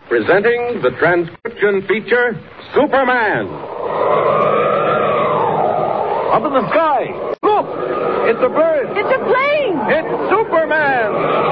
presenting the transcription feature, Superman. Up in the sky. Look! It's a bird. It's a plane. It's Superman.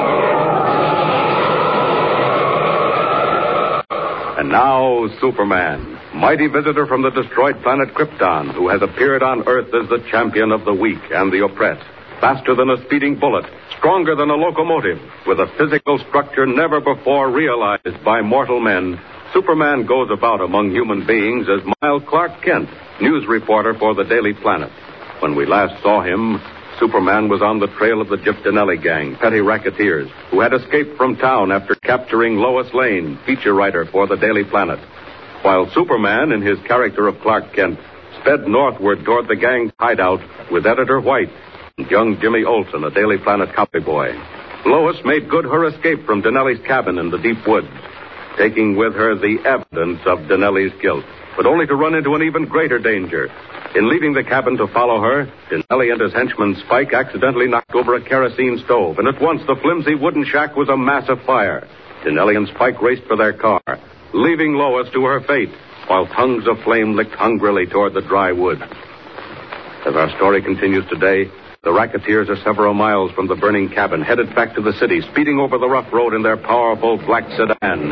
And now, Superman, mighty visitor from the destroyed planet Krypton, who has appeared on Earth as the champion of the weak and the oppressed. Faster than a speeding bullet, stronger than a locomotive, with a physical structure never before realized by mortal men, Superman goes about among human beings as Miles Clark Kent, news reporter for the Daily Planet. When we last saw him, Superman was on the trail of the Gyp Donnelly gang, petty racketeers, who had escaped from town after capturing Lois Lane, feature writer for the Daily Planet. While Superman, in his character of Clark Kent, sped northward toward the gang's hideout with Editor White and young Jimmy Olsen, a Daily Planet copy boy. Lois made good her escape from Donnelly's cabin in the deep woods, taking with her the evidence of Donnelly's guilt, but only to run into an even greater danger. In leaving the cabin to follow her, Donnelly and his henchman Spike accidentally knocked over a kerosene stove, and at once the flimsy wooden shack was a mass of fire. Donnelly and Spike raced for their car, leaving Lois to her fate, while tongues of flame licked hungrily toward the dry wood. As our story continues today, the racketeers are several miles from the burning cabin, headed back to the city, speeding over the rough road in their powerful black sedan.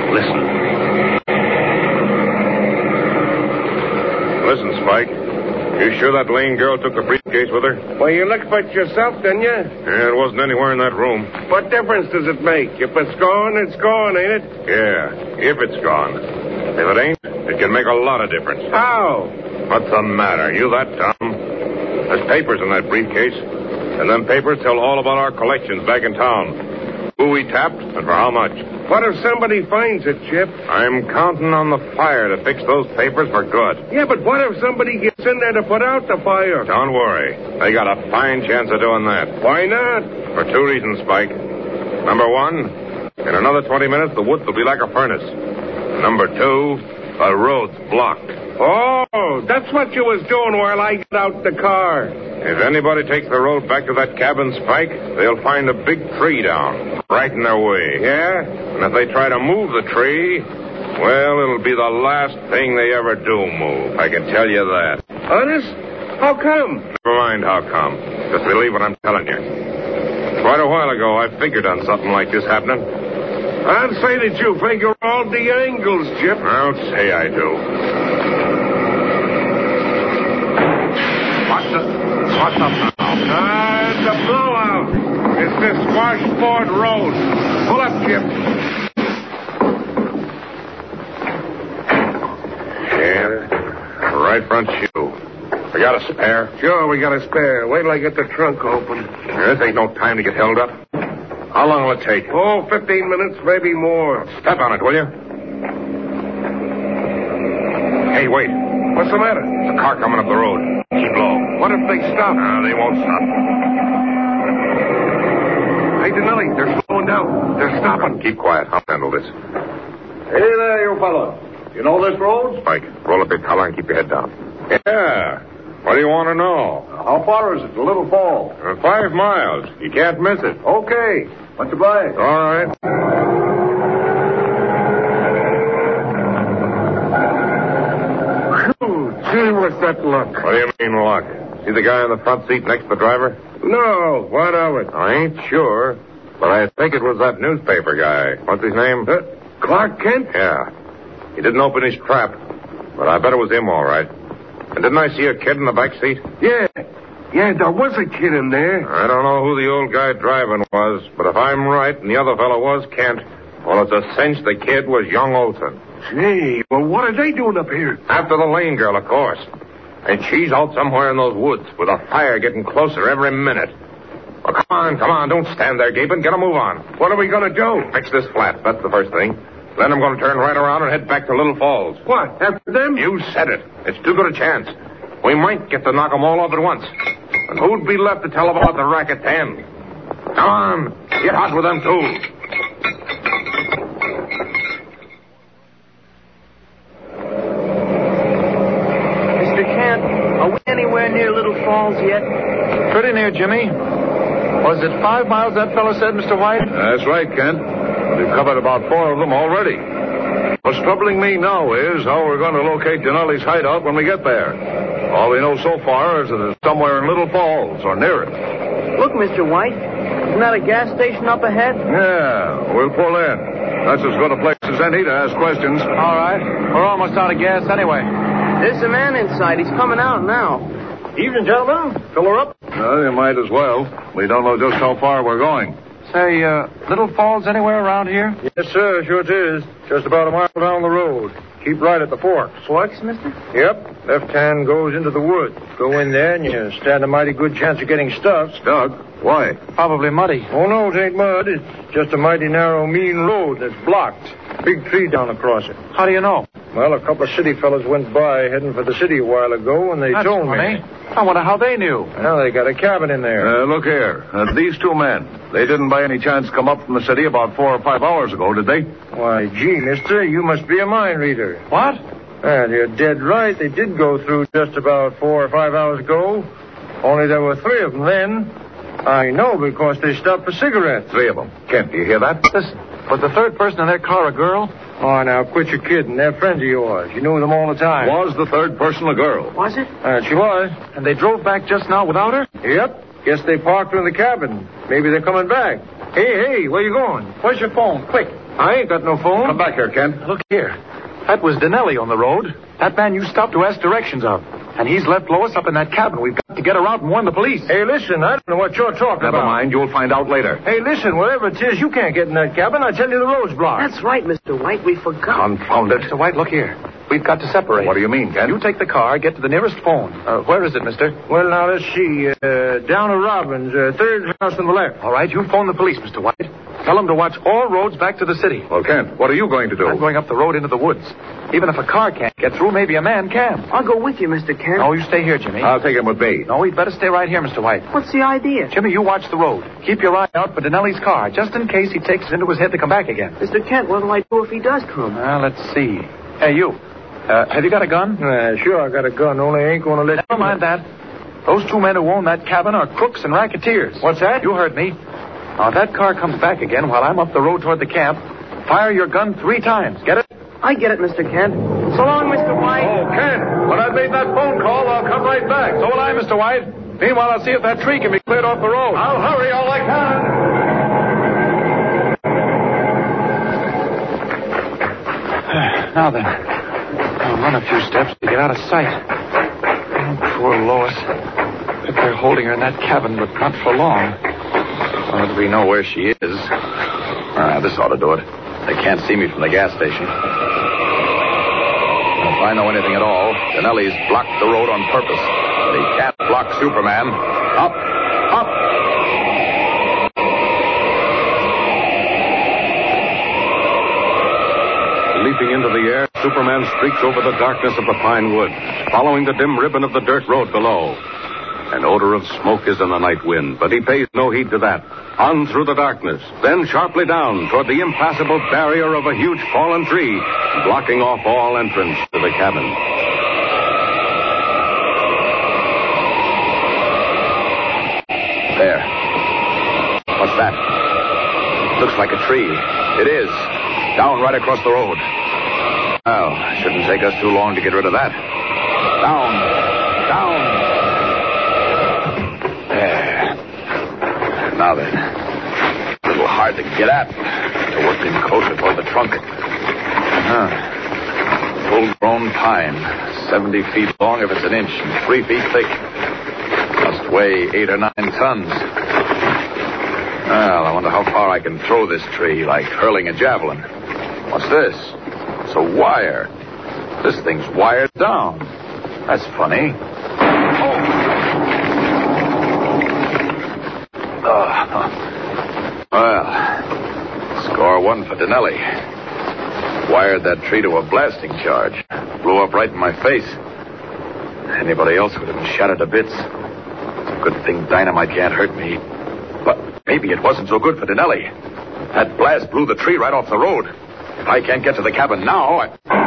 Listen, Spike. You sure that Lane girl took the briefcase with her? Well, you looked for it yourself, didn't you? Yeah, it wasn't anywhere in that room. What difference does it make? If it's gone, ain't it? Yeah, if it's gone. If it ain't, it can make a lot of difference. How? What's the matter? You that dumb? There's papers in that briefcase, and them papers tell all about our collections back in town. Who we tapped, and for how much. What if somebody finds it, Chip? I'm counting on the fire to fix those papers for good. Yeah, but what if somebody gets in there to put out the fire? Don't worry. They got a fine chance of doing that. Why not? For two reasons, Spike. Number one, in another 20 minutes, the woods will be like a furnace. Number two, the road's blocked. Oh, that's what you was doing while I got out the car. If anybody takes the road back to that cabin, Spike, they'll find a big tree down, right in their way. Yeah? And if they try to move the tree, well, it'll be the last thing they ever do move. I can tell you that. Honest? How come? Never mind how come. Just believe what I'm telling you. Quite a while ago, I figured on something like this happening. I'd say that you figure all the angles, Chip. I'll say I do. What's up now? It's a blowout. It's this washboard road. Pull up, Chip. Yeah, right front shoe. We got a spare? Sure, we got a spare. Wait till I get the trunk open. This ain't no time to get held up. How long will it take? Oh, 15 minutes, maybe more. Step on it, will you? Hey, wait. What's the matter? There's a car coming up the road. Keep low. What if they stop? They won't stop. Hey, Donnelly, they're slowing down. They're stopping. Keep quiet. I'll handle this. Hey there, you fella. You know this road? Spike, roll up your collar and keep your head down. Yeah. What do you want to know? How far is it to Little Falls? 5 miles. You can't miss it. Okay. Much obliged. All right. Gee, what's that look? What do you mean, luck? See the guy in the front seat next to the driver? No, what of it? I ain't sure, but I think it was that newspaper guy. What's his name? Clark Kent? Yeah. He didn't open his trap, but I bet it was him, all right. And didn't I see a kid in the back seat? Yeah. Yeah, there was a kid in there. I don't know who the old guy driving was, but if I'm right and the other fellow was Kent, well, it's a cinch the kid was young Olsen. Gee, well, what are they doing up here? After the Lane girl, of course. And she's out somewhere in those woods with a fire getting closer every minute. Well, come on. Don't stand there gaping. Get a move on. What are we going to do? Fix this flat. That's the first thing. Then I'm going to turn right around and head back to Little Falls. What, after them? You said it. It's too good a chance. We might get to knock them all off at once. And who'd be left to tell about the racket then? Come on. Get hot with them, too. Mr. Kent, are we anywhere near Little Falls yet? Pretty near, Jimmy. Was it 5 miles that fellow said, Mr. White? That's right, Kent. We've covered about 4 of them already. What's troubling me now is how we're going to locate Denelli's hideout when we get there. All we know so far is that it's somewhere in Little Falls or near it. Look, Mr. White. Isn't that a gas station up ahead? Yeah, we'll pull in. That's as good a place as any to ask questions. All right. We're almost out of gas anyway. There's a man inside. He's coming out now. Evening, gentlemen. Fill her up. You might as well. We don't know just how far we're going. Say, Little Falls anywhere around here? Yes, sir. Sure it is. Just about a mile down the road. Keep right at the forks. Forks, mister? Yep. Left hand goes into the woods. Go in there and you stand a mighty good chance of getting stuck. Stuck? Why? Probably muddy. Oh, no, it ain't mud. It's just a mighty narrow, mean road that's blocked. Big tree down across it. How do you know? Well, a couple of city fellas went by heading for the city a while ago, and they That's told funny. me. I wonder how they knew. Well, they got a cabin in there. Look here. These two men, they didn't by any chance come up from the city about 4 or 5 hours ago, did they? Why, gee, mister, you must be a mind reader. What? Well, you're dead right. They did go through just about 4 or 5 hours ago. Only there were 3 of them then. I know because they stopped for cigarettes. 3 of them. Kent, do you hear that? Listen, was the third person in their car a girl? Oh, now, quit your kidding. They're friends of yours. You knew them all the time. Was the third person a girl? Was it? She was. And they drove back just now without her? Yep. Guess they parked her in the cabin. Maybe they're coming back. Hey, where you going? Where's your phone? Quick. I ain't got no phone. Come back here, Ken. Look here. That was Denelli on the road. That man you stopped to ask directions of. And he's left Lois up in that cabin. We've got to get her out and warn the police. Hey, listen, I don't know what you're talking about. Never mind. You'll find out later. Hey, listen, whatever it is, you can't get in that cabin. I tell you, the road's blocked. That's right, Mr. White. We forgot. Confound it. Mr. White, look here. We've got to separate. What do you mean, Ken? You take the car, get to the nearest phone. Where is it, mister? Well, now, let's see. Down at Robbins, third house on the left. All right, you phone the police, Mr. White. Tell them to watch all roads back to the city. Well, Kent, what are you going to do? I'm going up the road into the woods. Even if a car can't get through, maybe a man can. I'll go with you, Mr. Kent. No, you stay here, Jimmy. I'll take him with me. No, he'd better stay right here, Mr. White. What's the idea? Jimmy, you watch the road. Keep your eye out for Denelli's car, just in case he takes it into his head to come back again. Mr. Kent, what'll I do if he does come? Let's see. Hey, you. Have you got a gun? Sure, I got a gun, only I ain't going to let Never mind that. Those 2 men who own that cabin are crooks and racketeers. What's that? You heard me. Now, if that car comes back again while I'm up the road toward the camp, fire your gun 3 times. Get it? I get it, Mr. Kent. So long, Mr. White. Oh, Kent, when I've made that phone call, I'll come right back. So will I, Mr. White. Meanwhile, I'll see if that tree can be cleared off the road. I'll hurry all I can. Now then, I'll run a few steps to get out of sight. Oh, poor Lois. If they're holding her in that cabin, but not for long. Well, do we know where she is? This ought to do it. They can't see me from the gas station. If I know anything at all, Denelli's blocked the road on purpose. But he can't block Superman. Up! Leaping into the air, Superman streaks over the darkness of the pine woods, following the dim ribbon of the dirt road below. An odor of smoke is in the night wind, but he pays no heed to that. On through the darkness, then sharply down toward the impassable barrier of a huge fallen tree, blocking off all entrance to the cabin. There. What's that? Looks like a tree. It is. Down right across the road. Well, shouldn't take us too long to get rid of that. Down. There. Now then. A little hard to get at. To work in closer toward the trunk. Full-grown pine. 70 feet long if it's an inch, and 3 feet thick. Must weigh 8 or 9 tons. Well, I wonder how far I can throw this tree, like hurling a javelin. What's this? It's a wire. This thing's wired down. That's funny. Well, score 1 for Denelli. Wired that tree to a blasting charge. Blew up right in my face. Anybody else would have been shattered to bits. Good thing dynamite can't hurt me. But maybe it wasn't so good for Denelli. That blast blew the tree right off the road. If I can't get to the cabin now,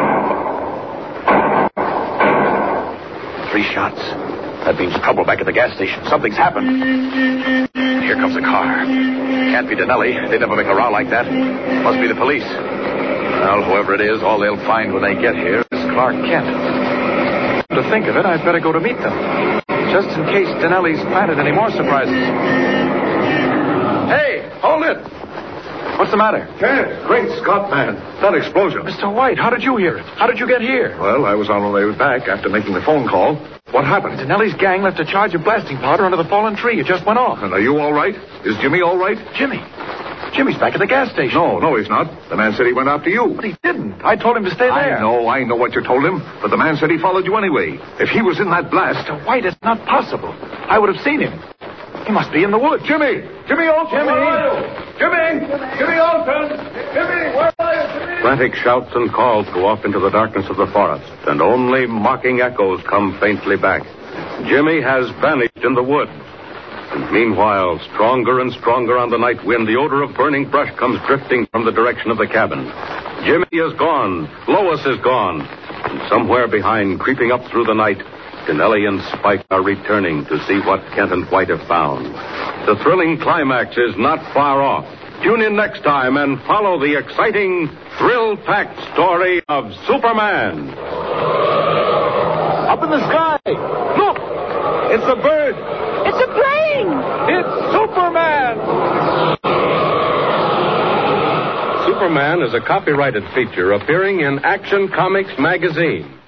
3 shots. That means trouble back at the gas station. Something's happened. Here comes a car. Can't be Denelli. They never make a row like that. Must be the police. Well, whoever it is, all they'll find when they get here is Clark Kent. To think of it, I'd better go to meet them. Just in case Dinelli's planted any more surprises. Hey, hold it! What's the matter? Kent, great Scott, man. That explosion. Mr. White, how did you hear it? How did you get here? Well, I was on my way back after making the phone call. What happened? Dinelli's gang left a charge of blasting powder under the fallen tree. It just went off. And are you all right? Is Jimmy all right? Jimmy? Jimmy's back at the gas station. No, he's not. The man said he went after you. But he didn't. I told him to stay there. I know what you told him. But the man said he followed you anyway. If he was in that blast... Mr. White, it's not possible. I would have seen him. He must be in the woods. Jimmy Olsen, where are you? Jimmy Olsen! Jimmy, where are you? Jimmy! Frantic shouts and calls go off into the darkness of the forest, and only mocking echoes come faintly back. Jimmy has vanished in the woods. And meanwhile, stronger and stronger on the night wind, the odor of burning brush comes drifting from the direction of the cabin. Jimmy is gone. Lois is gone. And somewhere behind, creeping up through the night, Dinelli and Spike are returning to see what Kent and White have found. The thrilling climax is not far off. Tune in next time and follow the exciting, thrill-packed story of Superman. Up in the sky. Look! It's a bird. It's a plane. It's Superman. Superman is a copyrighted feature appearing in Action Comics magazine.